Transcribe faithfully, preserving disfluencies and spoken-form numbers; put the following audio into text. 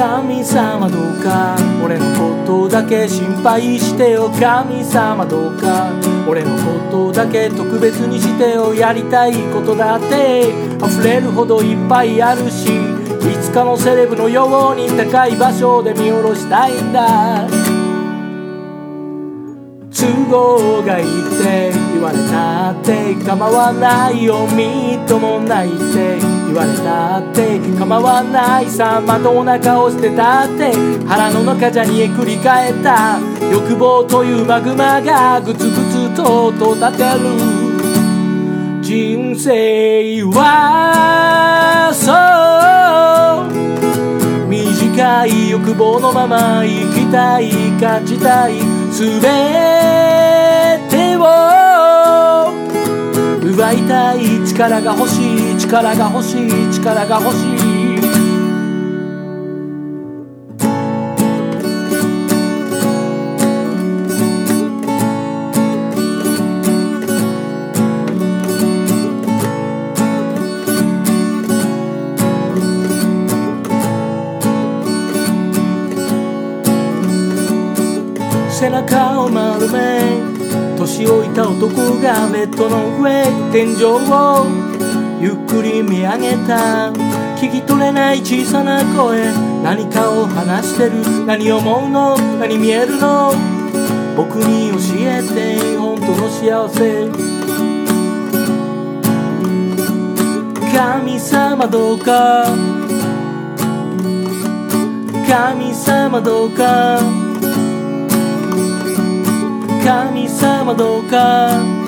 神様どうか俺のことだけ心配してよ。神様どうか俺のことだけ特別にしてよ。やりたいことだって溢れるほどいっぱいあるし、いつかのセレブのように高い場所で見下ろしたいんだ。都合がいいって言われたって構わないよ。みっともないって言われたって構わないさ。まともな顔してたって腹の中じゃ煮えくり返った欲望というマグマがグツグツと音立てる。人生はそう短い欲望のまま生きたい感じたいすべてを奪いたい。力が欲しい力が欲しい力が欲しい。背中を丸め年老いた男がベッドの上天井をゆっくり見上げた。聞き取れない小さな声何かを話してる。何思うの何見えるの僕に教えて本当の幸せ。神様どうか神様どうか神様どうか